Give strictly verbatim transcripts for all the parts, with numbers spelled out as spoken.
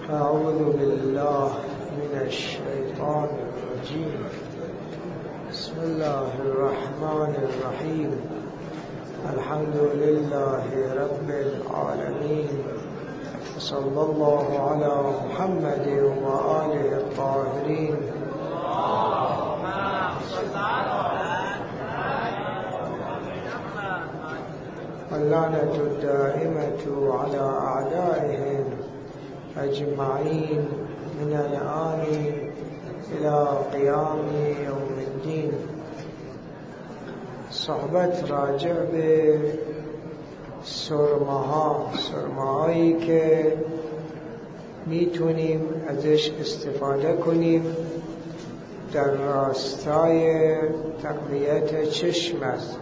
أعوذ بالله من الشيطان الرجيم. بسم الله الرحمن الرحيم. الحمد لله رب العالمين، صلى الله على محمد وآله الطاهرين. اللعنة الدائمة على أعدائهم أجمعين من الآن إلى قيام يوم الدين. صحبت راجع به سرماها سرماهایی که میتونیم ازش استفاده کنیم در راستای تقویت چشم است.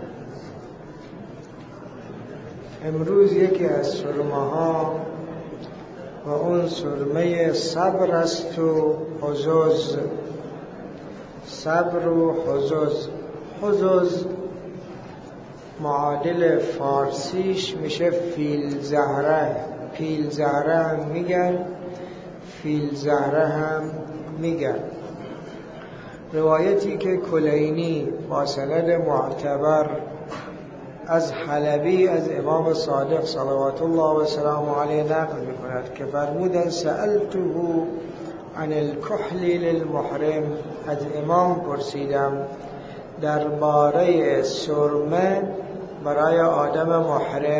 امروز یکی از سرماها و اون سرمه صبر است و حظوظ. صبر و حظوظ. حظوظ معادل فارسیش میشه فیل زهره. پیل زهره هم میگن، فیل زهره هم میگن. روایتی که کلینی با سند معتبر از حلبی از امام صادق صلوات الله و سلام علیه نقل میکند که فرمودند سألته عن الکحل للمحرم. از امام پرسیدم درباره سرمه برای آدم محرم.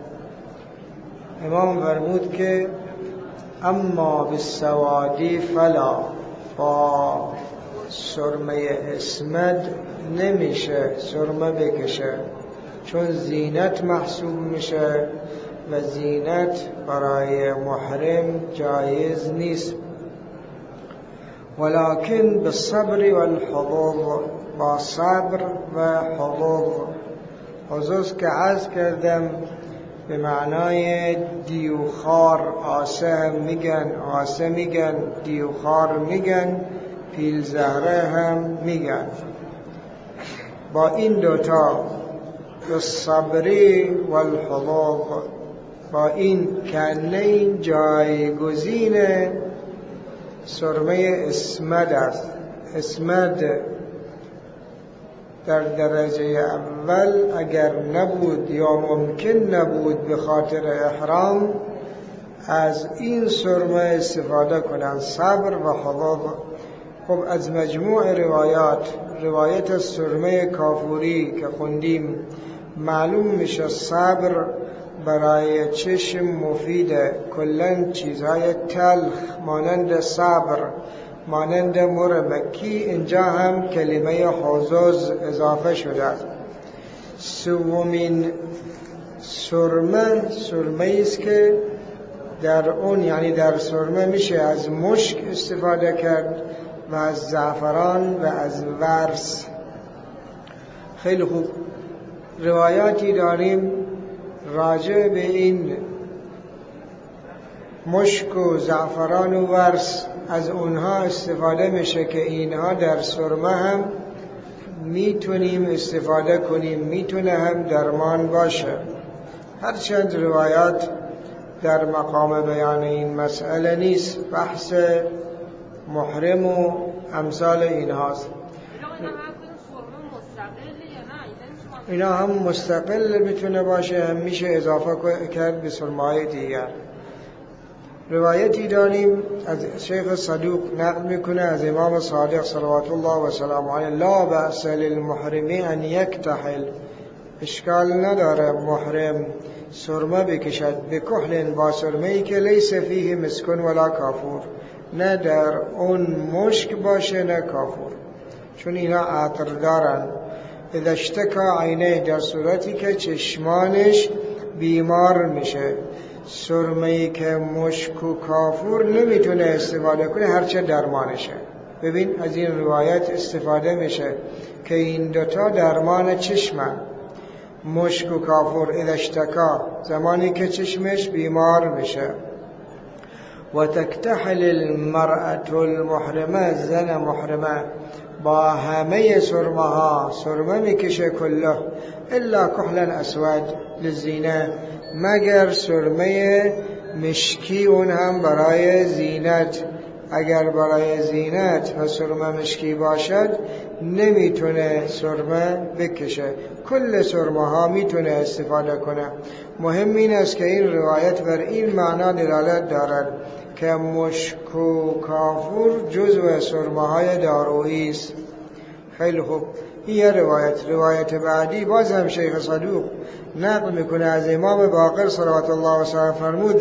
امام فرمود که اما بالسوادی فلا، با سرمه اسمد نمیشه سرمه بکشه، چون زینت محسوب میشه و زینت برای محرم جایز نیست. ولكن بالصبر والحظوظ، با صبر و حظوظ. حظوظ که عرض کردم به معنای دیوخار، آسه هم میگن، آسه میگن، دیوخار میگن، پیل زهره هم میگن. با این دوتا بالصبری والحظوظ، با این کنه جایگزین سرمه اسمد است. اسمد در درجه اول اگر نبود یا ممکن نبود به خاطر احرام، از این سرمه استفاده کنند، صبر و حظوظ. خب از مجموع روایات، روایت سرمه کافوری که خوندیم، معلوم میشه صبر برای چشم مفیده. کلن چیزهای تلخ مانند صبر، مانند مر مکی، اینجا هم کلمه حظوظ اضافه شده. سومین سرمه سرمه است که در اون، یعنی در سرمه میشه از مشک استفاده کرد و از زعفران و از ورس. خیلی خوب. روایاتی داریم راجع به این مشک و زعفران و ورس، از اونها استفاده میشه که اینها در سرمه هم میتونیم استفاده کنیم، میتونه هم درمان باشه. هرچند روایات در مقام بیان این مسئله نیست، بحث محرم و امثال اینهاست. اینا هم مستقل میتونه باشه، هم میشه اضافه کرد به سرمای دیگر. روایتی داریم از شیخ صدوق نقل میکنه از امام صادق صلوات الله و سلام علیه: لا بأس للمحرم ان یکتحل. اشکال نداره محرم سرمه بکشد، به کحل، با سرمه‌ای که لیس فیه مسکن ولا کافور، نه در اون مشک باشه نه کافور، چون اینا عطر دارن. اذا اشتکا عینه، در صورتی که چشمانش بیمار میشه. سرمه‌ای که مشک و کافور نمیتونه استفاده کنه، هرچه درمانشه. ببین از این روایت استفاده میشه که این دوتا درمان چشمن. مشک و کافور اذا اشتکا، زمانی که چشمش بیمار میشه. و تکتحل المرأة المحرمه، زن محرمه با همه سرمه ها سرمه میکشه کله، الا کحلا اسود للزینه، مگر سرمه مشکی اون هم برای زینت، اگر برای زینت و سرمه مشکی باشد نمیتونه سرمه بکشه. کل سرمه ها میتونه استفاده کنه. مهم این است که این روایت بر این معنا دلالت دارد که مشک و کافور جزو سرمه های دارویی است. خیلی خوب، این یه روایت. روایت بعدی باز هم شیخ صدوق نقل میکنه از امام باقر صلوات الله وسلم فرمود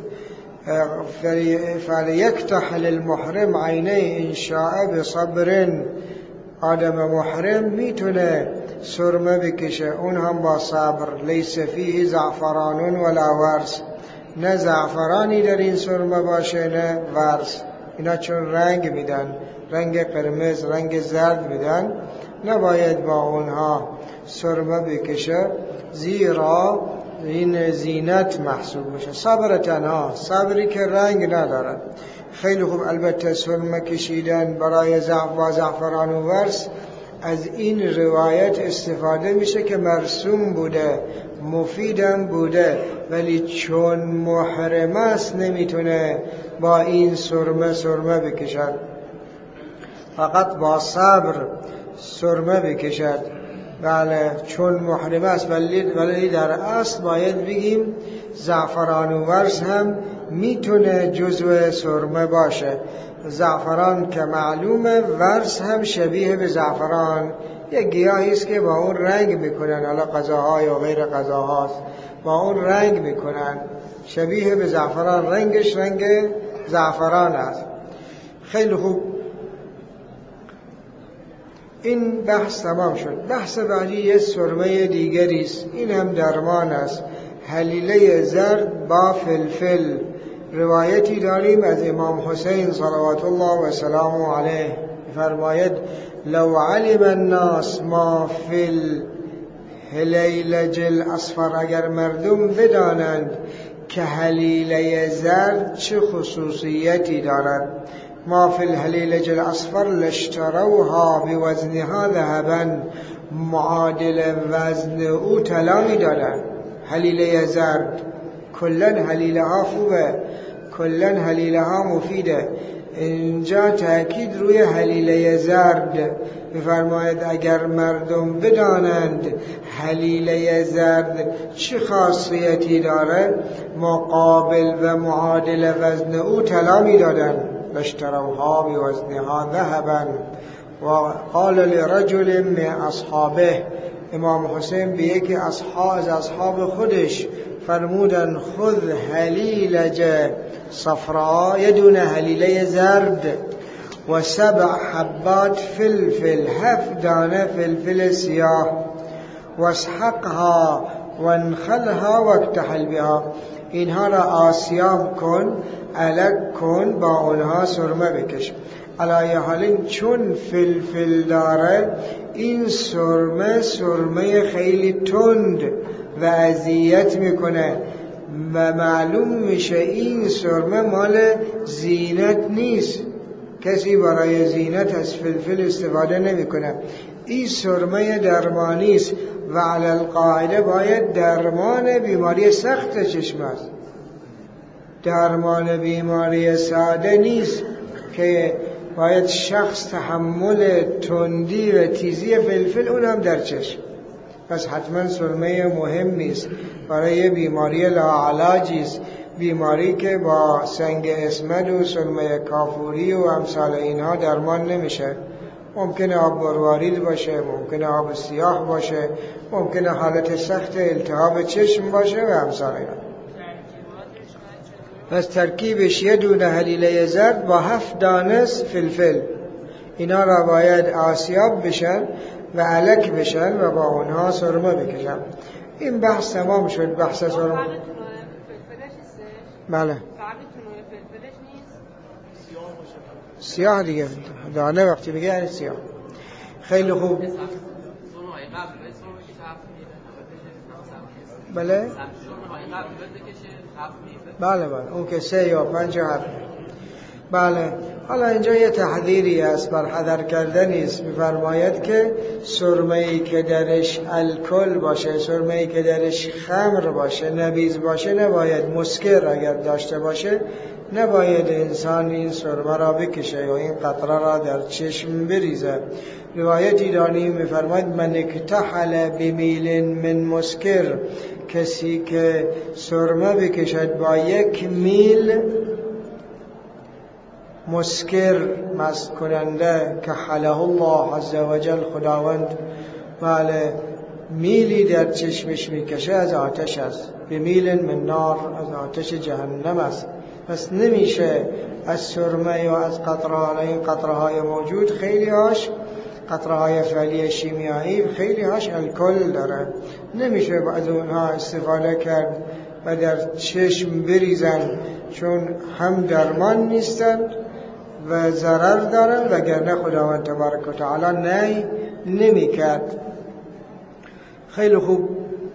فلیکتحل المحرم عینه ان شاء بصبر. آدم محرم میتونه سرمه بکشه، اون هم با صبر. لیس فیه زعفران ولا ورس، نه زعفرانی در این سرمه باشه نه ورس. اینا چون رنگ میدن، رنگ قرمز، رنگ زرد میدن، نباید با اونها سرمه بکشه، زیرا این زینت محسوب میشه. صبر تنها، صبری که رنگ نداره. خیلی خوب. البته سرمه کشیدن برای زعف و زعفران و ورس از این روایت استفاده میشه که مرسوم بوده، مفیدم بوده، ولی چون محرم است نمیتونه با این سرمه سرمه بکشد، فقط با صبر سرمه بکشد. بله، چون محرم است. ولی, ولی در اصل باید بگیم زعفران و ورس هم میتونه جزو سرمه باشه. زعفران که معلومه، ورس هم شبیه به زعفران، یک گیاهی است که با اون رنگ میکنن، حالا غذاهای و غیر غذاهاست، با اون رنگ میکنن، شبیه به زعفران، رنگش رنگ زعفران است. خیلی خوب، این بحث تمام شد. بحث بعدی یه سرمه دیگری است، این هم درمان است. حلیله زرد با فلفل. روایتی داریم از امام حسین صلوات الله و سلامه علیه، فرماید لو علم الناس ما فی الهلیلج الاصفر، اگر مردم بدانند که حلیله زرد چه خصوصیتی دارد، ما فی الهلیلج الاصفر لاشتروها بوزنها ذهبا، معادل وزن او طلا می‌دادند. حلیله زرد، کلن حلیله ها خوبه، کلن حلیله ها مفیده. اینجا تأکید روی حلیله زرد می‌فرماید اگر مردم بدانند حلیله زرد چه خاصیتی داره، مقابل و معادل وزن او طلا می‌دادند. اشتروها بوزنها ذهبا. و قال لرجل من اصحابه، امام حسین به یکی اصحاب از اصحاب خودش فرمودن خذ حلیلج صفراء، یه دونه حلیله زرد، و سبع حبات فلفل، هفت دانه فلفل سیاه، واسحقها وانخلها واکتحل بها، اینها را آسیاب کن، علک کن، با اونها سرمه بکش. علایه حالین چون فلفل داره، این سرمه سرمه خیلی تند و اذیت میکنه و معلوم میشه این سرمه مال زینت نیست. کسی برای زینت از فلفل استفاده نمیکنه. این سرمه درمانی است و علی القاعده باید درمان بیماری سخت چشم است. درمان بیماری ساده نیست که باید شخص تحمل تندی و تیزی فلفل، اونم در چشم. پس حتما سرمه مهمی است برای بیماری لاعلاجی است، بیماری که با سنگ اسمد و سرمه کافوری و امثال اینها درمان نمیشه. ممکنه آب مروارید باشه، ممکنه آب سیاه باشه، ممکنه حالت سخت التهاب چشم باشه و امثال اینها. پس ترکیبش یه دونه حلیله زرد با هفت دانه فلفل، اینا را باید آسیاب بشن و علک بشن و با اونها سرمه بکشن. این بحث تمام شد. بحث سرمه بله سیاه دیگه، دانه وقتی بگه یعنی سیاه. خیلی خوب. بله بله بله اون که سه یا پنج یا هفت. بله حالا اینجا یه تحذیری است، بر حذر کردنی است. می‌فرماید که سرمه‌ای که درش الکل باشه، سرمه‌ای که درش خمر باشه، نبیذ باشه، نباید، مسکر اگر داشته باشه نباید انسان این سرمه را بکشه یا این قطره را در چشم بریزه. روایتی داریم می‌فرماید من اکتحل بمیل من مسکر، کسی که سرمه بکشد با یک میل مسکر، مست کننده، که حله الله عز وجل، خداوند بله میلی در چشمش میکشه، از آتش است، بمیل من نار، از آتش جهنم است. پس نمیشه از سرمه یا از قطره، این قطره های موجود خیلی هاش قطره های فعلی شیمیایی خیلی هاش الکل داره، نمیشه از اونها استفاده کرد و در چشم بریزن، چون هم درمان نیستند و ضرر دارن، وگرنه خداوند تبارک و تعالی نه نمی کرد. خیلی خوب.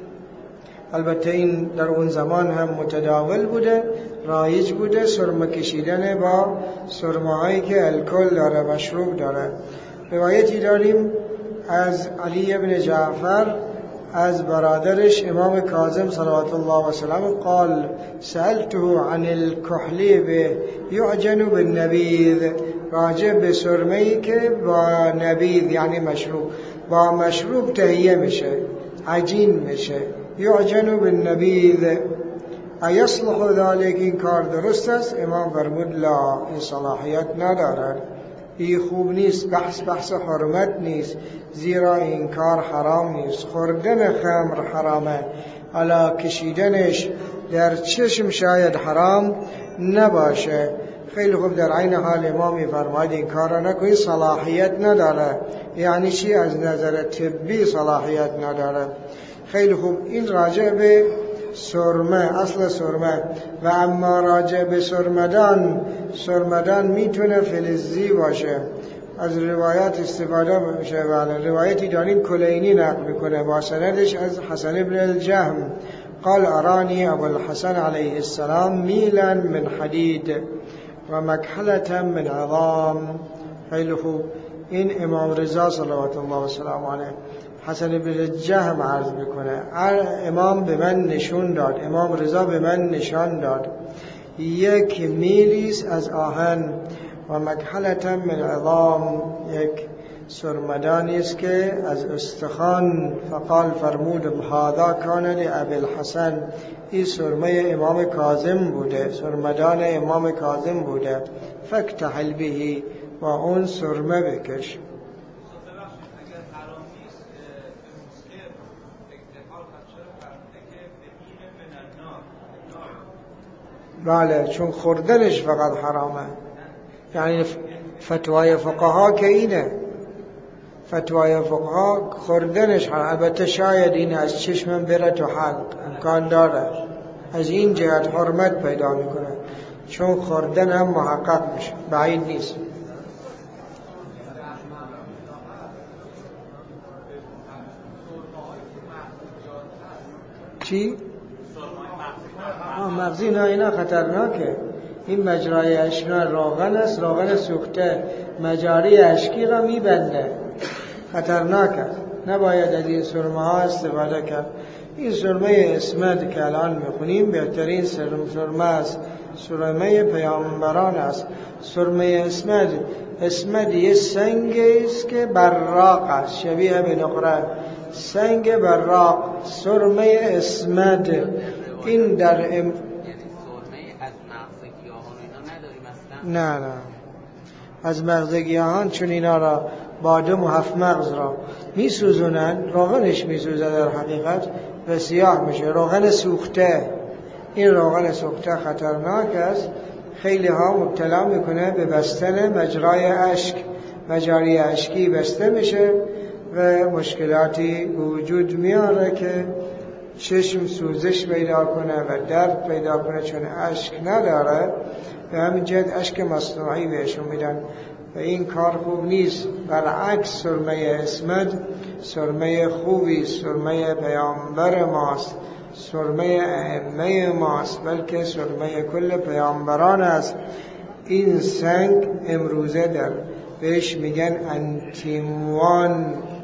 البته این در اون زمان هم متداول بوده، رایج بوده، سرمه کشیدن با سرمه هایی که الکل داره، مشروب داره. روایتی داریم از علی بن جعفر از برادرش امام کاظم صلوات الله و سلامه قال سألته عن الكحلیب یعجن بالنبیذ، راجع به سرمه‌ای که با نبیذ یعنی مشروب، با مشروب تهیه میشه، عجین میشه، یعجن بالنبیذ، ایصلح ذلك، این کار درست است؟ امام فرمود لا، این صلاحیت ندارد، این خوب نیست، بحث بحث حرمت نیست، زیرا این کار حرام نیست. خوردن خمر حرامه، حالا کشیدنش در چشم شاید حرام نباشه. خیلی خوب. در عین حال امام می‌فرماید این کار را نکنید، صلاحیت نداره. یعنی چی؟ از نظر طبی صلاحیت نداره. خیلی خوب. این راجع به سرمه، اصل سرمه. و اما راجع به سرمدان، سرمدان میتونه فلزی باشه، از روایات استفاده میشه. بله، روایتی داریم کلینی نقل میکنه با سندش از حسن ابن الجهم قال ارانی ابو الحسن علیه السلام میلا من حدید و مکحلة من عظام. خیلی خوب. این امام رضا صلوات الله و سلام علیه حسن ابن الجهم عرض میکنه امام به من نشون داد، امام رضا به من نشان داد یک میلیس از آهن و مکحلة من عظام، یک سرمدانی است که از استخوان. فقال فرمود هذا کان لابی الحسن، این سرمه امام کاظم بوده، سرمدان امام کاظم بوده، فاکتحل به، با اون سرمه بکش. بله، چون خوردنش فقط حرامه. یعنی فتوای فقها که اینه، فتوای فقها خوردنش حرام. البته شاید این از چشمم بره تو حلق، امکان داره، از این جهت حرمت پیدا میکنه، چون خوردن هم محقق میشه، بعید نیست. چی؟ آه مغزی نه، اینا خطرناکه. این مجرای اشنا روغن است، روغن سوخته مجاری اشکی را میبنده، خطرناک است، نباید از این سرمه ها استفاده کرد. این سرمه اسمد که الان میخونیم بهترین سرمه است، سرمه پیامبران است. سرمه اسمد، اسمد یه سنگ است که براق است، شبیه به نقره، سنگ براق، سرمه اسمد. این در ام... نه نه از مغز گیاهان، چون اینا را بادام و هفت مغز را میسوزونن، روغنش میسوزه در حقیقت و سیاه میشه، روغن سوخته. این روغن سوخته خطرناک است، خیلی ها مبتلا میکنه به بستن مجرای اشک، مجاری اشکی بسته میشه و مشکلاتی وجود میاره که چشم سوزش پیدا کنه و درد پیدا کنه، چون اشک نداره. به همین جهت اشک مصنوعی بهشون میدن و این کار خوب نیست. برعکس سرمه اسمد سرمه خوبی، سرمه پیامبر ماست، سرمه ائمه ماست، بلکه سرمه کل پیامبران است. این سنگ امروزه در بهش میگن انتیموان،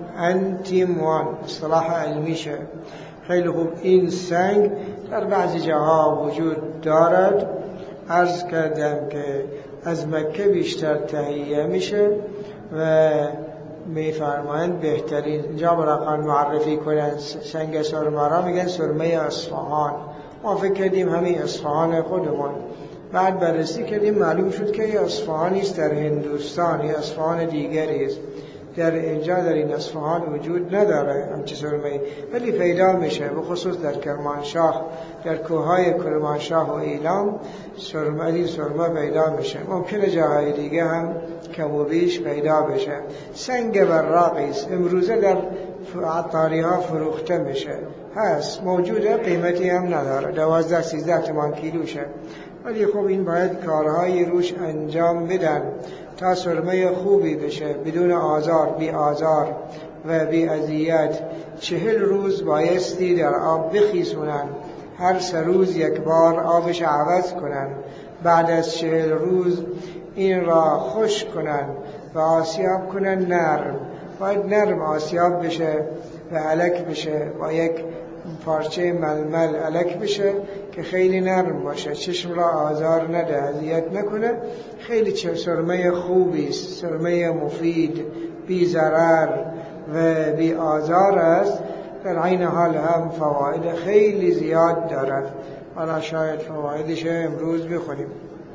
انتیموان اصطلاح علمیشه. خیلی خوب، این سنگ در بعضی جاها وجود دارد. عرض کردم که از مکه بیشتر تهیه میشه و میفرمایند بهترین، اینجا برای معرفی کنن سنگ سرمه را میگن سرمه اصفهان. ما فکر کردیم همین اصفهان خودمان، بعد بررسی کردیم معلوم شد که اصفهانی است در هندوستان، یا اصفهان دیگری است. در اینجا در این اصفهان وجود نداره همچی سرمه، ولی پیدا میشه، به خصوص در کرمانشاه، در کوههای کرمانشاه و ایلام سرمه، این سرمه پیدا میشه. ممکنه جاهای دیگه هم کم و بیش پیدا بشه. سنگ براقی است، امروزه در عطاری ها فروخته میشه، هست، موجوده، قیمتی هم نداره، دوازده سیزده تومان کیلوشه. ولی خب این باید کارهایی روش انجام بدن تا سرمه خوبی بشه، بدون آزار، بی آزار و بی اذیت. چهل روز بایستی در آب بخیسونن، هر سه روز یک بار آبش عوض کنن. بعد از چهل روز این را خشک کنن و آسیاب کنن نرم. باید نرم آسیاب بشه و الک بشه، با یک پارچه ململ الک بشه که خیلی نرم باشه، چشم را آزار نده، اذیت نکنه. خیلی چه سرمه خوبی است، سرمه مفید، بی ضرر و بی آزار است. در عین حال هم فواید خیلی زیاد دارد. حالا شاید فوایدش امروز بخونیم.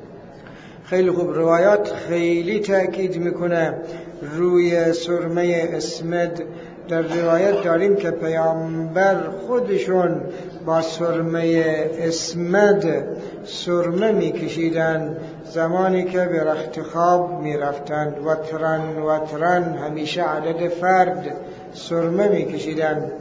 خیلی خوب، روایات خیلی تأکید میکنه روی سرمه اسمد. در روایت داریم که پیامبر خودشون با سرمه اسمد سرمه میکشیدن زمانی که به رخت خواب میرفتند. وترن وترن، همیشه عدد فرد سرمه میکشیدن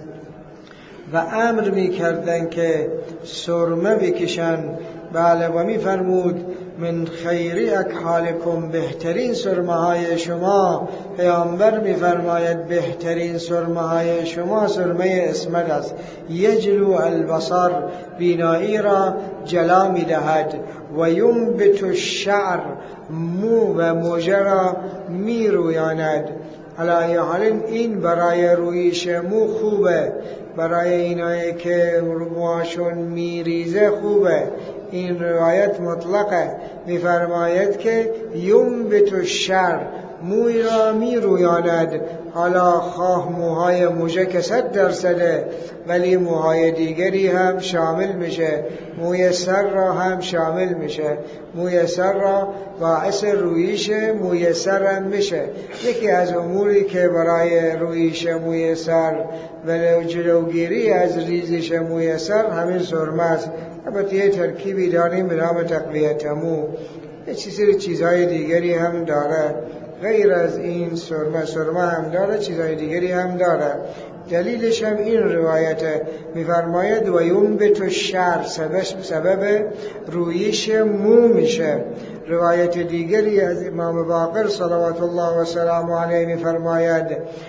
و امر میکردن که سرمه بکشن. بله، و میفرمود من خیری اکحالکم، بهترین سرمه های شما، پیامبر میفرماید بهترین سرمه های شما سرمه اسمد است. یجلو البصر، بینایی را جلا میدهد. و ینبت الشعر، مو و موجه را میرویاند. علی حال این برای رویش مو خوبه، برای اینایی که موهاشون میریزه خوبه. این روایت مطلقه، میفرماید که ینبت الشعر، موی را میرویاند. حالا خواه موهای موژه که صد درصده، ولی موهای دیگری هم شامل میشه، موی سر را هم شامل میشه. موی سر را باعث رویش موی سر هم میشه. یکی از اموری که برای رویش موی سر و جلوگیری از ریزش موی سر همین سرمه است. البته یه ترکیبی داریم به نام تقویت مو، یه چیزی چیزهای دیگری هم داره غیر از این سرمه. سرمه هم داره، چیزهای دیگری هم داره. دلیلش هم این روایت میفرماید و ینبت الشعر، سبب سبب رویش مو میشه. روایت دیگری از امام باقر صلوات الله و سلام علیه میفرماید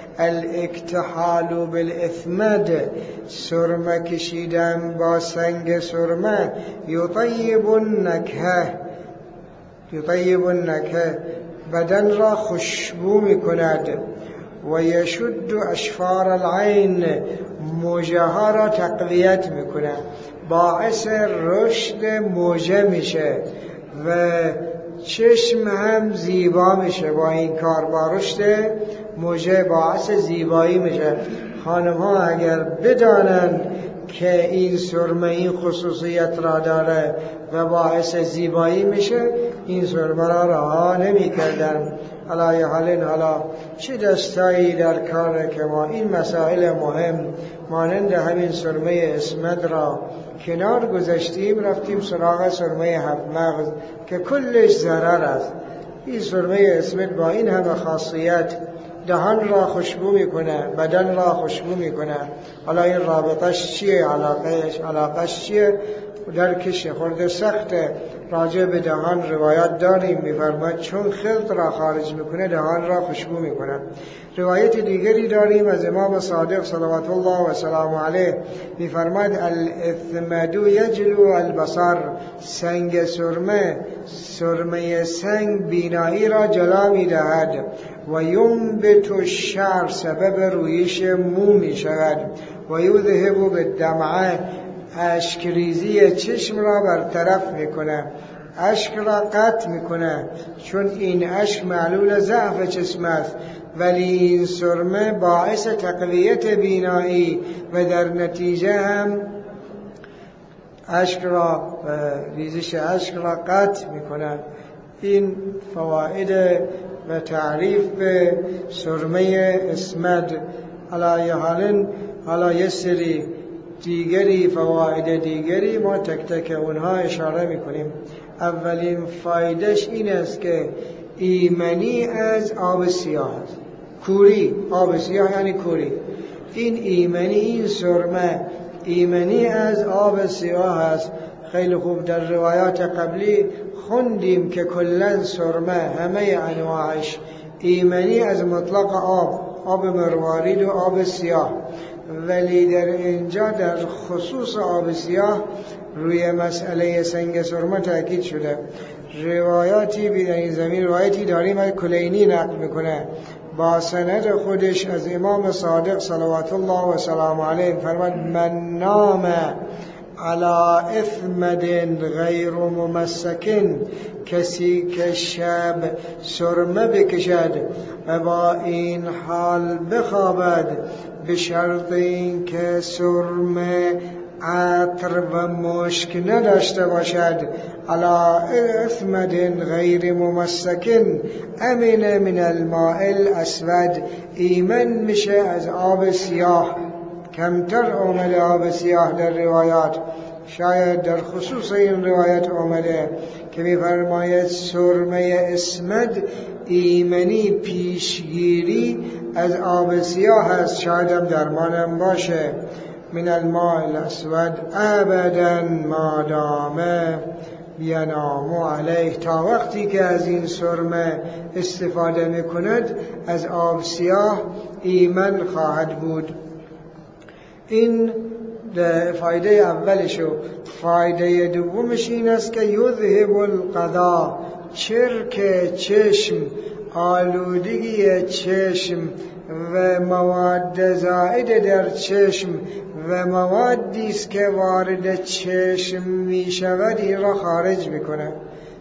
الاکتحال بالاثمد، سرمه کشیدن با سنگ سرمه، یطیب النکهه، یطیب النکهه، بدن را خوشبو میکند. و یشد اشفار العین، موجه ها را تقویت میکنه، باعث رشد موجه میشه و چشم هم زیبا میشه. با این کار، با رشد موجه باعث زیبایی میشه. خانم ها اگر بدانند که این سرمه این خصوصیت را داره و باعث زیبایی میشه، این سرمه را رها نمی کردن. حالا حالا حالا چه دستایی در کاره که ما این مسائل مهم مانند همین سرمه اسمد را کنار گذاشتیم، رفتیم سراغ سرمه هفت مغز که کلش ضرر است. این سرمه اسمد با این همه خاصیت دهان را خوشبو میکنه، بدن را خوشبو میکنه. حالا این رابطش چیه؟ علاقهش علاقهش چیه؟ درکش خورده سخته. راجع به دهان روایات داریم، میفرماید چون خلط را خارج میکنه دهان را خوشبو میکنه. روایت دیگری داریم از امام صادق صلوات الله و سلام علیه می‌فرماید الاثمد یجلو البصر، سنگ سرمه سرمه سنگ بینایی را جلا می‌دهد و ینبت الشعر، سبب رویش مو می‌شود و یذهب بالدمع، اشکریزی چشم را برطرف می‌کند، اشک را قطع میکنه چون این اشک معلول ضعف چشم است، ولی این سرمه باعث تقویت بینایی و در نتیجه هم اشک را ریزش اشک را قطع میکنه. این فواید و تعریف به سرمه اسمد. علی حال حالا یه سری دیگری فواید دیگری ما تک تک اونها اشاره میکنیم. اولین فایدهش این است که ایمنی از آب سیاه است. کوری، آب سیاه یعنی کوری. این ایمنی، این سرمه ایمنی از آب سیاه است. خیلی خوب در روایات قبلی خوندیم که کلن سرمه همه انواعش ایمنی از مطلق آب، آب مروارید و آب سیاه، ولی در اینجا در خصوص آب سیاه روی مسئله سنگ سرمه تأکید شده. روایاتی در این زمین روایتی داریم از کلینی نقل میکنه با سند خودش از امام صادق صلوات الله و سلام علیه فرمود من نام علی اثمد غیر ممسک، کسی که شب سرمه بکشد و با این حال بخوابد به شرط این که سرمه عطر و مشک نداشته باشد، علی اثمد غیر ممسک امن من الماء الاسود، ایمن میشه از آب سیاه. کمتر آمده آب سیاه در روایات، شاید در خصوص این روایت آمده که می‌فرماید سرمه اسمد ایمنی، پیشگیری از آب سیاه است، شاید هم درمانم باشه. من الماء الاسود ابدا ما دام ینام علیه، تا وقتی که از این سرمه استفاده میکند از آب سیاه ایمن خواهد بود. این فایده اولشو. فایده دومش این است که یذهب القضا، چرک چشم، آلودگی چشم و مواد زائد در چشم و موادی است که وارد چشم می شود این را خارج میکنه.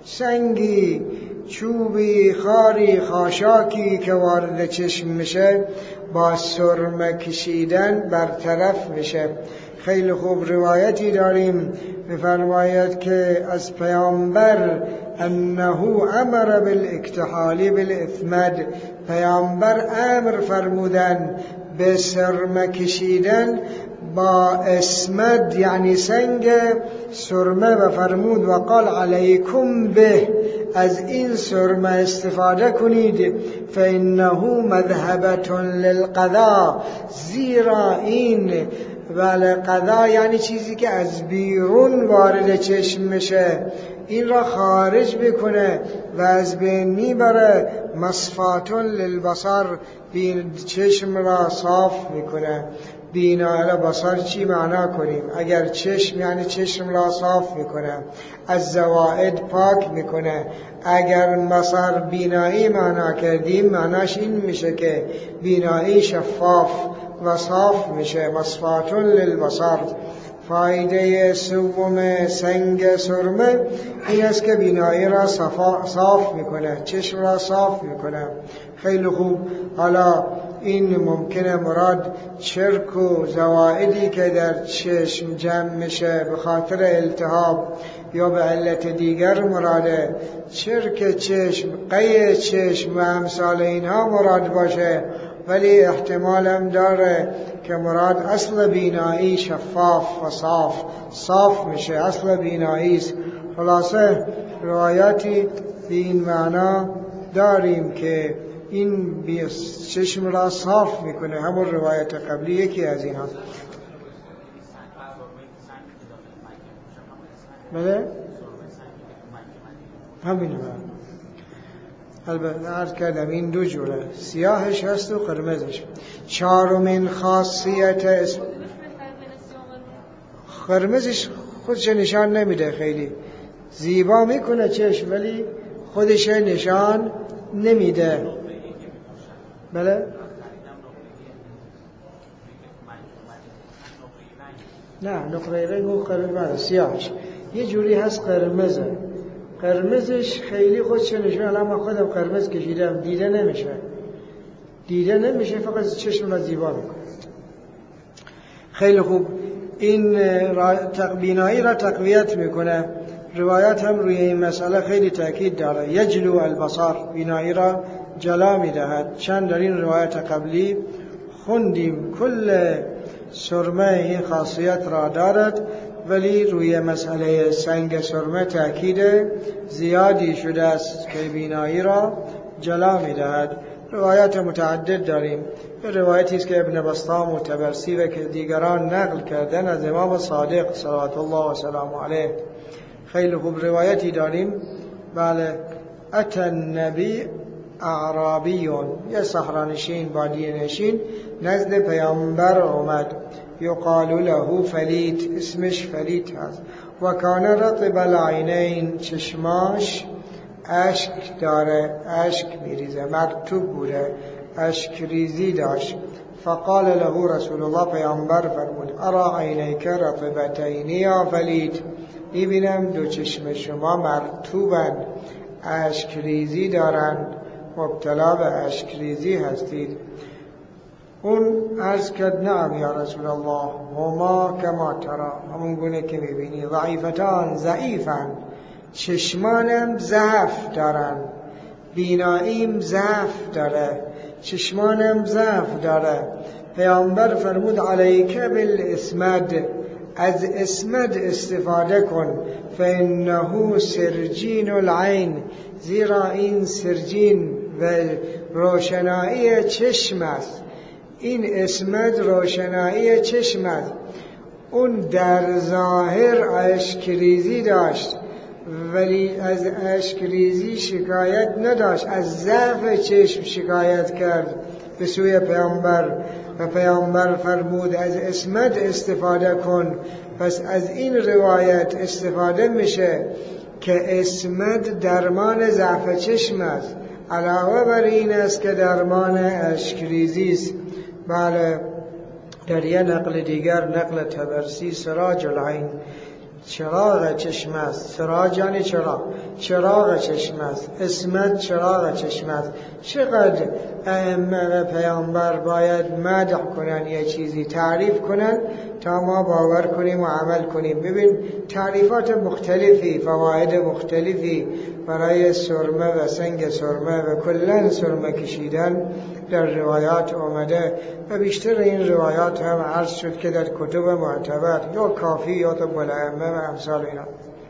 سنگی، چوبی، خاری، خاشاکی که وارد چشم میشه با سرمه کشیدن برطرف میشه. خیلی خوب روایتی داریم می‌فرماید که از پیامبر انه امر بالاکتحال بالاثمد، پیامبر امر فرمودن به سرمه کشیدن با اسمد یعنی سنگ سرمه و فرمود و قال علیکم به، از این سرمه استفاده کنید، فانه مذهبة للقضا، زیرا این بله قضا یعنی چیزی که از بیرون وارد چشم میشه این را خارج بکنه و از بین میبره. مصفات للبصر، بین چشم را صاف میکنه. بینا بصر چی معنا کنیم؟ اگر چشم یعنی چشم را صاف میکنه، از زوائد پاک میکنه. اگر بصر بینایی معنا کردیم معناش این میشه که بینایی شفاف و صاف میشه. مصفات للبصر. فایده سوم سنگ سرمه این است که بینایی را صفا صاف میکنه، چشم را صاف میکنه. خیلی خوب. حالا این ممکنه مراد چرک و زوائدی که در چشم جمع میشه به خاطر التهاب یا به علت دیگر مراده، چرک چشم، قی چشم و امثال اینها مراد باشه، ولی احتمال هم داره که مراد اصل بینایی شفاف و صاف صاف میشه، اصل بینایی است. خلاصه روایاتی به این معنا داریم که این چشم را صاف میکنه. همون روایت قبلی یکی از اینها. بله؟ همین البته عرض کردم این دو جوره، سیاهش هست و قرمزش. چهارمین خاصیت اسم قرمزش خودش نشان نمیده، خیلی زیبا میکنه چشم ولی خودش نشان نمیده. بله؟ نه نقره رنگ و قرمز سیاهش یه جوری هست قرمزه، قرمزش خیلی خودش نشون. الان من خودم قرمز کشیدم دیده نمیشه، دیده نمیشه، فقط چشم را زیبا میکنه. خیلی خوب. این بینایی را تقویت میکنه. روایت هم روی این مسئله خیلی تاکید داره. یجلو البصر، بینایی را جلا میدهد. چند در این روایت قبلی خوندیم کل سرمه این خاصیت را دارد، ولی روی مسئله سنگ سرمه تاکید زیادی شده است که بینایی را جلا میدهد. روایت متعدد داریم. به روایتی است که ابن بسطام و طبرسی و که دیگران نقل کردن از امام صادق صلوات الله و سلام علیه. خیلی خوب. روایتی داریم بله، اتى النبی اعرابیون، یه صحرانشین بادیه نشین نزد پیامبر اومد، یقال له فلیت، اسمش فلیت هست. و کان رطب العینین، چشماش اشک داره، اشک میریزه، مرطوب بوده، اشک ریزی داشت. فقال له رسول الله، پیامبر فرمود ارا عینیک رطبتین یا فلیت، میبینم دو چشم شما مرطوبن، اشک ریزی دارند، مبتلا به اشک ریزی هستید. اون عرض کرد نعم یا رسول الله، هما کما ترا، همون گونه که میبینی، ضعیفتان، ضعیفن، چشمانم ضعف دارن، بیناییم ضعف داره، چشمانم ضعف داره. پیامبر فرمود علیک بالاسمد، از اسمد استفاده کن، فانه سرجین العین، زیرا این سرجین و روشنایی چشم است. این اسمد روشنایی چشم است. اون در ظاهر اشکریزی داشت ولی از اشکریزی شکایت نداشت، از ضعف چشم شکایت کرد به سوی پیامبر و پیامبر فرمود از اسمد استفاده کن. پس از این روایت استفاده میشه که اسمد درمان ضعف چشم است، علاوه بر این است که درمان اشکریزی است. بله. در یه نقل دیگر، نقل طبرسی، سراج العین، چراغ چشم است. سراج یعنی چراغ، چراغ چشم است. اسمت چراغ چشم است. چقدر ائمه و پیامبر باید مدح کنن، یه چیزی تعریف کنن تا ما باور کنیم و عمل کنیم. ببین تعریفات مختلفی، فواید مختلفی برای سرمه و سنگ سرمه و کلن سرمه کشیدن در روایات آمده و بیشتر این روایات هم عرض شد که در کتب معتبر یا کافی یا طب الائمه و امثال اینا.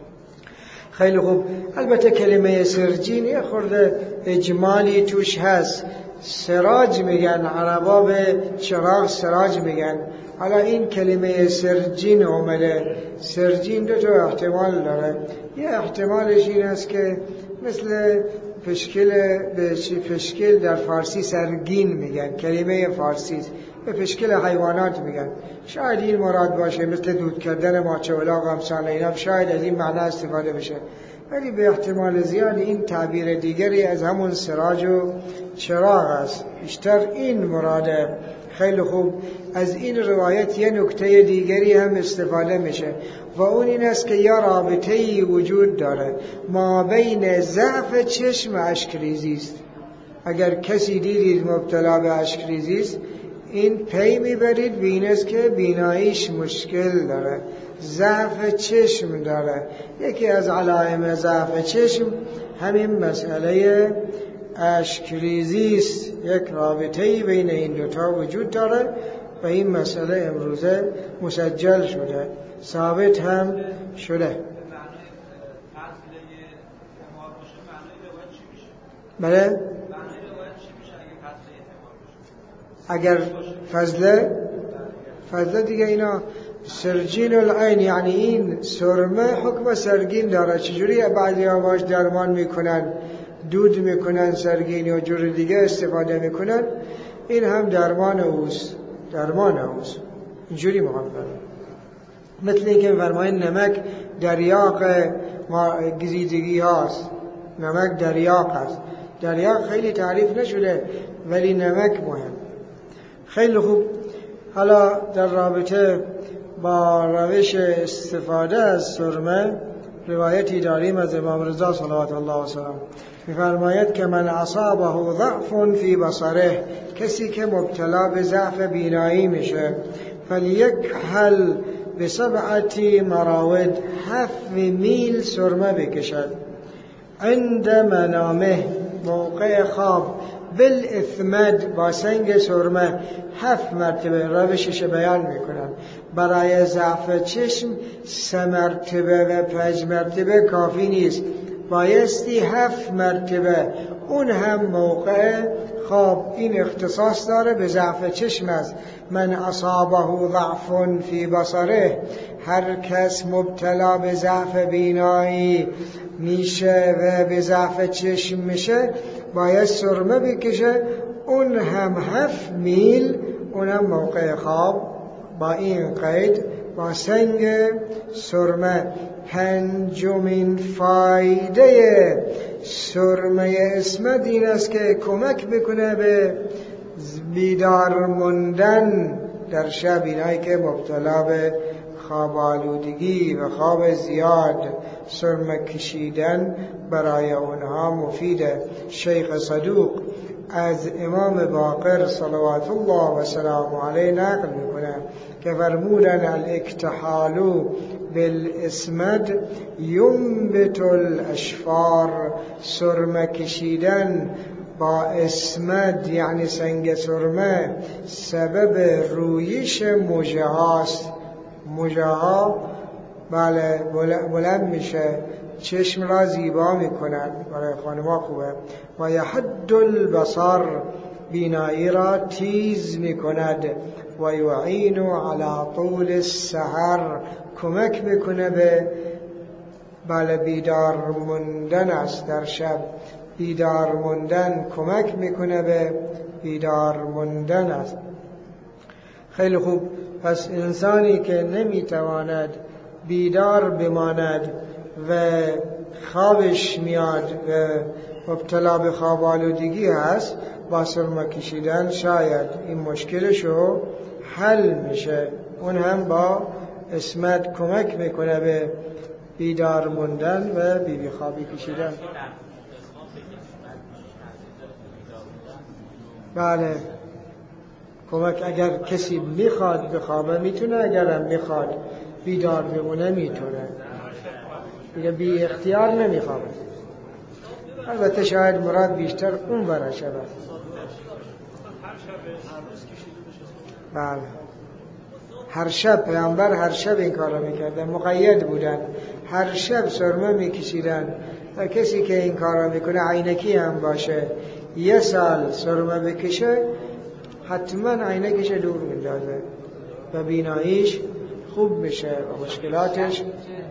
خیلی خوب. البته کلمه سرجین یه خورده اجمالی توش هست. سراج میگن عربا، به چراغ سراج میگن. حالا این کلمه سرجین اومده. سرجین دو تا احتمال داره. یه احتمالش این است که مثل پشکل، به پشکل در فارسی سرگین میگن، کلمه فارسی به پشکل حیوانات میگن. شاید این مراد باشه، مثل دود کردن ماچه الاغ امثال اینا، شاید از این معنا استفاده بشه، ولی به احتمال زیاد این تعبیر دیگری از همون سراج و چراغ است. بیشتر این مراده. خیلی خوب. از این روایت یه نکته دیگری هم استفاده میشه و اون این است که یا رابطه‌ای وجود داره ما بین ضعف چشم و اشکریزی است. اگر کسی دیدید مبتلا به اشکریزی است، این پی میبرید به این است که بیناییش مشکل داره، ضعف چشم داره. یکی از علائم ضعف چشم همین مسئله اشکریزی است. یک رابطه‌ای بین این دوتا وجود داره و این مسئله امروزه مسجل شده، ثابت هم شده. بله؟ اگر فضله فضله دیگه اینا سرجین العین، یعنی این سرمه حکم سرگین داره. چجوری بعضی ها باش درمان میکنن؟ دود میکنن، سرگینی و جور دیگه استفاده میکنن، این هم درمان اوست، درمان اوست. اینجوری مقام دارم. مثل این که فرماین نمک دریاق گزیدگی هاست، نمک دریاق هست. دریاق خیلی تعریف نشده ولی نمک مهم. خیلی خوب. حالا در رابطه با روش استفاده از سرمه روایتی داریم از امام رضا صلوات الله وسلم می‌فرماید که من اصابه ضعف فی بصره، کسی که مبتلا به ضعف بینایی میشه، فلیکحل بسبعتی مراود، هفت میل سرمه بکشد، عند منامه، موقع خواب، بالاثمد، با سنگ سرمه هفت مرتبه. روشش بیان میکنم. برای ضعف چشم سه مرتبه و پنج مرتبه کافی نیست، بایستی هفت مرتبه، اون هم موقع خواب. این اختصاص داره به ضعف چشم است. من اصابه ضعف فی بصره، هر کس مبتلا به ضعف بینایی میشه و به ضعف چشم میشه باید سرمه بکشه، اون هم هفت میل، اون هم موقع خواب، با این قید، با سنگ سرمه. پنجمین فایده سرمه اسمد این است که کمک بکنه به بیدار موندن در شب. اینایی که مبتلا به خواب آلودگی و خواب زیاد، سرمه کشیدن برای اونها مفیده. شیخ صدوق از امام باقر صلوات الله و سلام علیه نقل میکنه که فرمودن الاکتحال بالاسمد ینبت الاشفار، سرمه کشیدن با اسمد یعنی سنگ سرمه سبب رویش موجه هاست. موجه ها بله بلند میشه، چشم را زیبا میکنن، برای خانم‌ها خوبه. و یحد البصر، بینایی را تیز میکند. و یعین علی طول السحر، کمک میکنه به بله بیدار موندن است در شب. بیدار موندن کمک میکنه به بیدار موندن است. خیلی خوب. پس انسانی که نمیتواند بیدار بماند و خوابش میاد و مبتلا به خواب آلودگی هست، با سرمه کشیدن شاید این مشکلشو حل میشه. اون هم با اسمت کمک میکنه به بیدار موندن و بیبی خوابی کشیدن. بله کمک، اگر کسی میخواد بخوابه میتونه، اگرم میخواد بیدار بمونه میتونه، دیگه بی اختیار نمیخوابه. البته شاید مراد بیشتر اون برای شبه. بله هر شب پیامبر هر شب این کار رو میکردن، مقید بودن، هر شب سرمه میکشیدن. و کسی که این کار رو میکنه عینکی هم باشه، یه سال سرمه بکشه، حتما عینکش دور میندازه و بیناییش خوب میشه و مشکلاتش.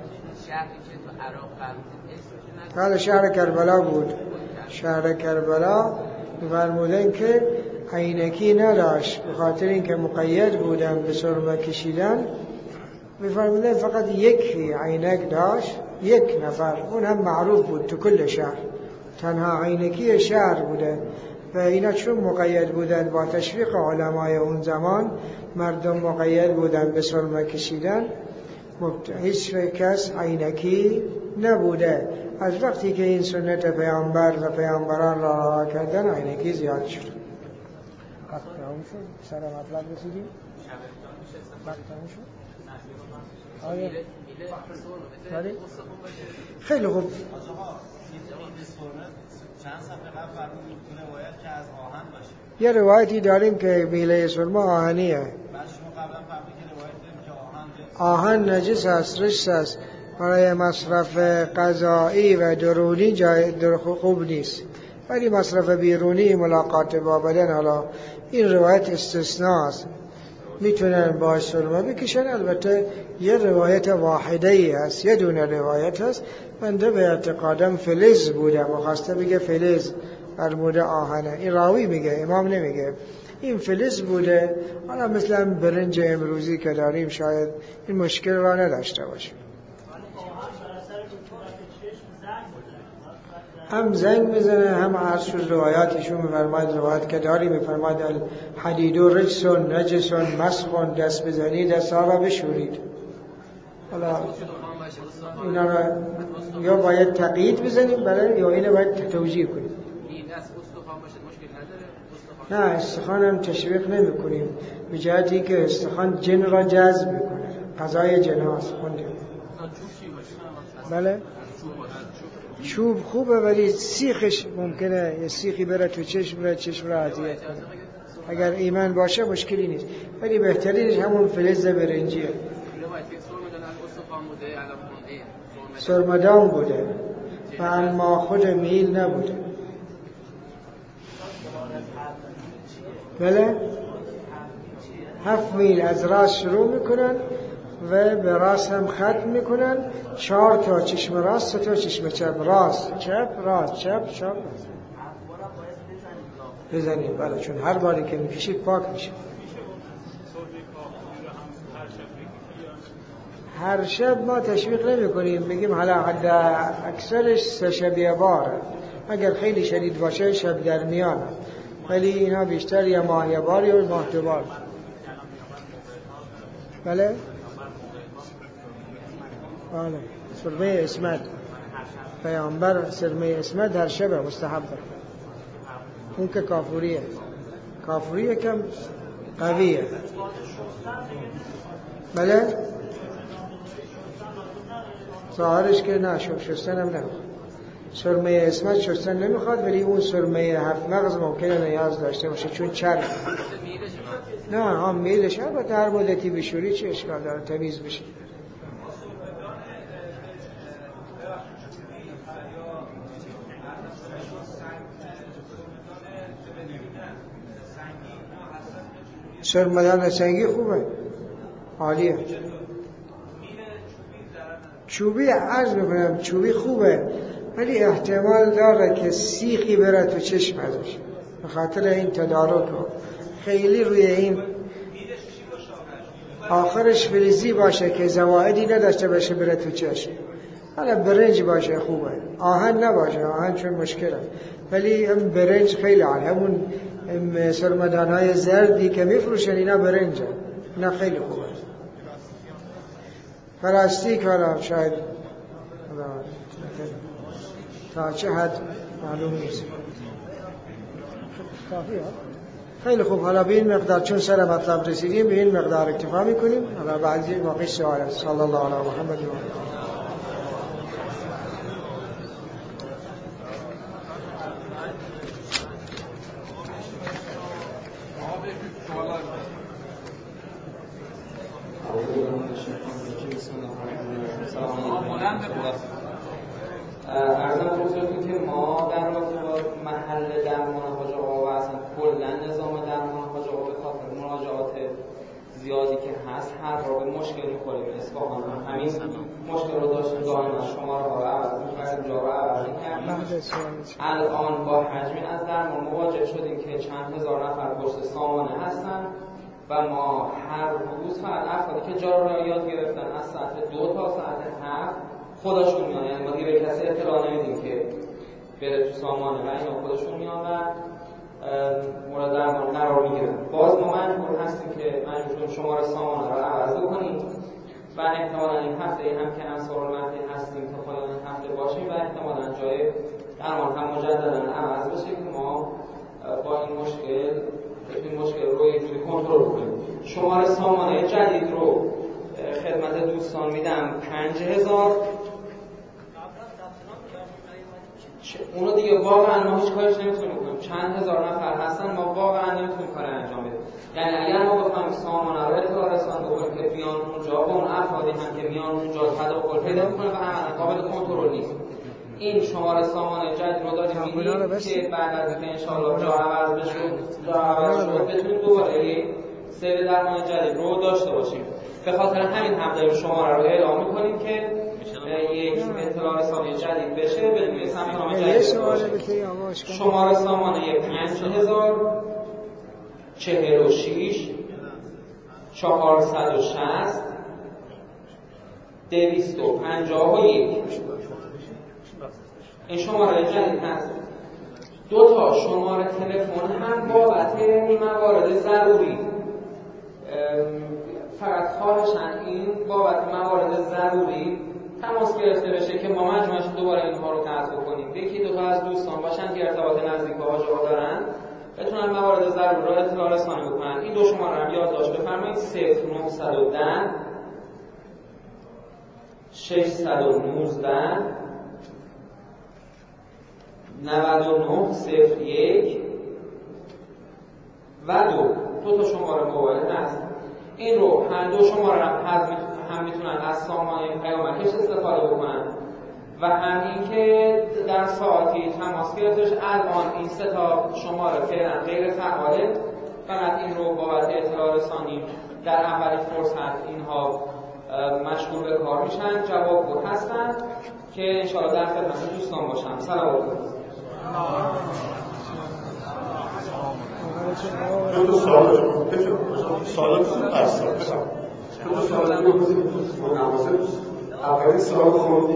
حالا شهر کربلا بود، شهر کربلا فرمودن که عینکی نداشت، به خاطر اینکه مقید بودن به سرمه کشیدن. میفرمودن فقط یک عینک داشت، یک نفر، اون هم معروف بود تو کل شهر، تنها عینکی شهر بوده. و اینا چون مقید بودن با تشویق علمای اون زمان، مردم مقید بودن به سرمه کشیدن، هیچ کس عینکی نبوده. از وقتی که این سنت پیامبر و پیامبران را رها کردن، عینکی زیاد شد. وقت تمام شد، سر مطلب رسیدیم. وقت تمام شد. آیا بله خیلی خوب. چند صفحه قبل فرمودید تو روایت که از آهن باشه. یه روایتی داریم که میله سرمه آهنیه. بعد شما قبلا فرمودید که روایت داریم که آهن آهن نجس است، رجس است، برای مصرف غذایی و درونی جای در خوب نیست، ولی مصرف بیرونی ملاقات با بدن، حالا این روایت استثناء است. میتونن با سرمه بکشن. البته یه روایت واحده ای هست، یه دونه روایت هست. بنده به اعتقادم فلز بوده، مخواسته بگه فلز برموده آهنه. این راوی میگه، امام نمیگه. این فلز بوده. حالا مثلا برنج امروزی که داریم شاید این مشکل را نداشته باشه. هم زنگ میزنه، هم عرض شد روایاتشون میفرماید، روایت که داری میفرماید الحدید و رجسون نجسون مسخون، دست بزنید دست ها را بشورید. حالا اینا را یا باید تقیید بزنیم برای، یا اینو باید توجیه کنیم. نه استخوان هم تشویق نمی کنیم به جهتی که استخوان جن را جذب میکنه، غذای جن هاست. خوندیم بله چوب خوبه ولی سیخش ممکنه یه سیخی بره تو چشم، بره چشم را اذیت کنه. اگر ایمان باشه مشکلی نیست، ولی بهترینش همون فلز برنجیه. سرمدان بوده و اما خود میل نبوده. بله هفت میل از راست شروع میکنن و به راست هم ختم میکنن. چهار تا چشم راست، سه تا چشم چپ، راست چپ راست چپ چپ بزنید. بله چون هر باری که میکشید پاک میشه. هر شب ما تشویق نمی کنیم، بگیم حالا حد اکثرش سه شبیه باره، اگر خیلی شدید باشه شب در میانه، ولی اینا بیشتر یا ماهیه بار یا ماه دو بار. بله بله سرمه اسمت پیامبر سرمه اسمت هر شب مستحب. اون که کافوریه، کافوریه کم قویه. بله ظاهرش که نه شستن هم نمیخواد. سرمه اسمت شستن نمیخواد، ولی اون سرمه هفت مغز ممکنه نیاز داشته باشه چون چرب. نه هم میلش البته هر مدتی بشوری چه اشکال داره، تمیز بشه. سرمدان سنگی خوبه، عالیه. چوبی عرض میکنم چوبی خوبه، ولی احتمال داره که سیخی بره تو چشم ازش، به خاطر این تدارک خیلی روی این آخرش فلزی باشه که زوائدی نداشته باشه بره تو چشم. حالا برنج باشه خوبه، آهن نباشه، آهن چون مشکله، ولی هم برنج خیلی عالی. همون سرمدانهای زردی که میفروشن اینا برنجه، اینا خیلی خوبه. پلاستیک حالا شاید تا چه حد معلوم نیست. خیلی خوب. حالا به این مقدار چون سر مطلب رسیدیم به این مقدار اکتفا میکنیم. حالا بعضی واقعی سوال است. صلی الله علی محمد و ارزم بزرگی که ما در رابطه با محل درمان حاج آقا و اصلا کلا نظام درمان حاج آقا به خاطر مراجعات زیادی که هست هر را به مشکل می‌خوریم. اصفهان هم همین مشکل رو داشتیم، دائما شما رو عوض می‌کردیم، جا رو عوض می‌کردیم. الان با حجمی از درمان مواجه شدیم که چند هزار نفر پشت سامانه هستن و ما هر روز فقط افرادی که جا رو یاد گرفتن از ساعت دو تا ساعت هفت خودشون میان، یعنی ما دیگه به کسی اطلاع نمیدیم که بره تو سامانه و اینا خودشون میان و مورد درمان قرار میگیرن. باز ما مجبور هستیم که مجبور شماره سامانه رو عوض کنیم و احتمالاً این هفته هم که انصارالمهدی هستیم تا پایان هفته باشیم و احتمالاً جای درمان هم مجددا عوض بشه که ما با این مشکل این مشکل رو یه جوری کنترل کنیم. شماره سامانه جدید رو خدمت دوستان میدم پنج هزار. اونو دیگه واقعا ما هیچ کارش نمیتونیم کنیم. چند هزار نفر هستن، ما واقعا نمیتونیم کار انجام بدیم. یعنی اگر ما بخوایم سامانه رو اطلاع رسان بکنیم که بیان اونجا با اون افرادی هم که میان اونجا تداخل پیدا کنیم و عملا قابل کنترل نیست. این شماره سامانه جدید رو داریم میدیم که بعد از اینکه انشاءالله جا عوض بشه جا عوض شد بتونیم دوباره سیر درمان جدید رو داشته باشیم. به خاطر همین هم داریم شماره رو اعلام می‌کنیم که یک اطلاع رسانی جدید بشه بدون ثبت نام جدید باشه. شماره سامانه پنج هزار چهل و شش چهارصد و شصت دویست و پنجاه و یک. این شماره جدید هست. دو تا شماره تلفن هم بابت موارد ضروری، فقط خواهشن این بابت موارد ضروری تماس گرفته بشه که ما مجموعش دوباره اینها رو قطع بکنیم. یکی دو تا از دوستان باشن که ارتباط نزدیک با حاجی‌ها دارن بتونن موارد ضروری رو اطلاع رسانی بکنن. این دو شماره هم یادداشت بفرمایید: صفر نه یک صفر شش یک نه نود و نه صفر یک و دو. دو تا شماره موبایل هست. این رو هر دو شماره هم هم میتونن از سامانه پیامکش استفاده بکنن و همین که در ساعتی تماس گرفتش. الان این سه تا شماره فعلا غیر فعاله، فقط این رو بابت اطلاع رسانی در اولین فرصت اینها مشغول به کار میشن، جوابگو هستن که انشاءالله در خدمت دوستان باشم. سلام علیکم. دو تا سوال سوالات هست. دو تا سوال مناسب. اولین سوال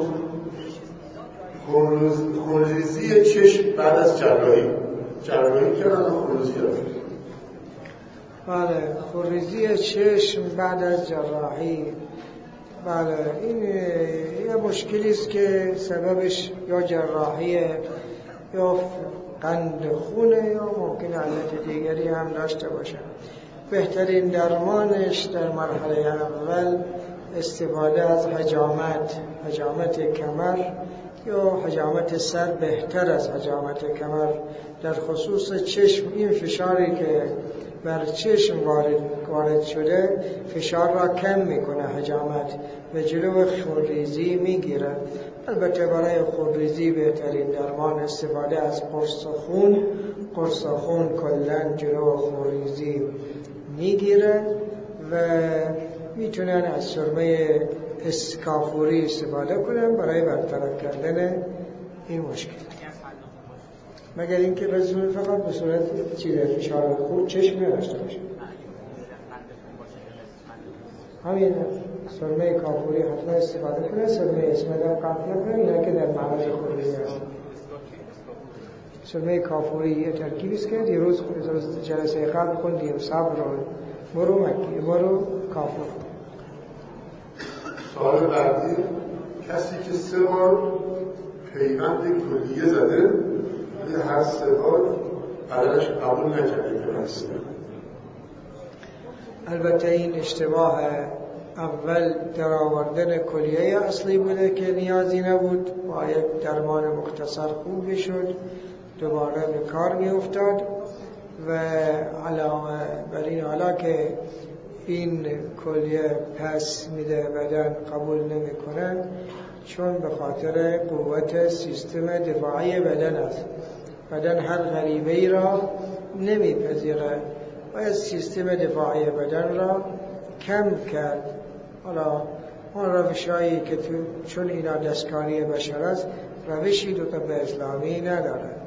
خونریزی چشم بعد از جراحی. جراحی کردن و خونریزی کردن. بله، خونریزی چشم بعد از جراحی. بله، این یه مشکلی است که سببش یا جراحیه یا قند خونه یا ممکن علت دیگری هم داشته باشه. بهترین درمانش در مرحله اول استفاده از حجامت، حجامت کمر یا حجامت سر بهتر از حجامت کمر. در خصوص چشم این فشاری که بر چشم وارد, وارد شده فشار را کم میکنه حجامت و جلو خونریزی میگیره. البته برای خونریزی بهترین درمان استفاده از قرص خون. قرص خون کلاً جلو خونریزی میگیره و میتونن از سرمه اسکافوری استفاده کنن برای برطرف کردن این مشکل. مگر اینکه به صورت فقط به صورت چیزه فشار خون چشم نداشته باشه. همین سرمه کافوری حتما استفاده کنه. سرمه اسمده هم قطع نکنه. اینا که در معرض خونریزی هست. سرمه کافوری یه ترکیبی است که دیروز جلسه قبل خوندیم. صبر رو برو مکی برو کافور. سوال بعدی: کسی که سه بار پیوند کلیه زده ولی هر سه بار بدنش قبول نکرده که البته این اشتباه اول در آوردن کلیه اصلی بوده که نیازی نبود، با یک درمان مختصر خوب میشد، دوباره به کار می افتاد و علاوه بر این حالا که این کلیه پس میده بدن قبول نمیکنه چون به خاطر قوت سیستم دفاعی بدن است. بدن هر غریبه‌ای را نمیپذیره و از سیستم دفاعی بدن را کم کرد. حالا اون روشایی که تو چون اینا دستکاری بشر است روشی دو تا به اسلامی نداره.